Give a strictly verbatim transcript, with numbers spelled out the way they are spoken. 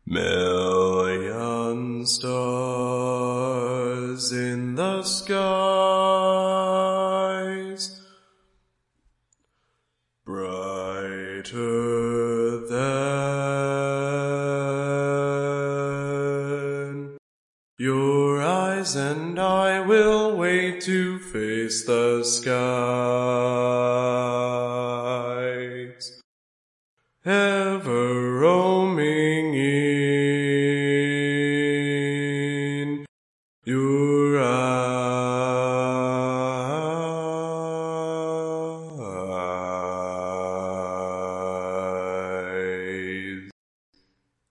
Million stars in the skies, brighter than your eyes, and I will wait to face the skies, ever roaming in your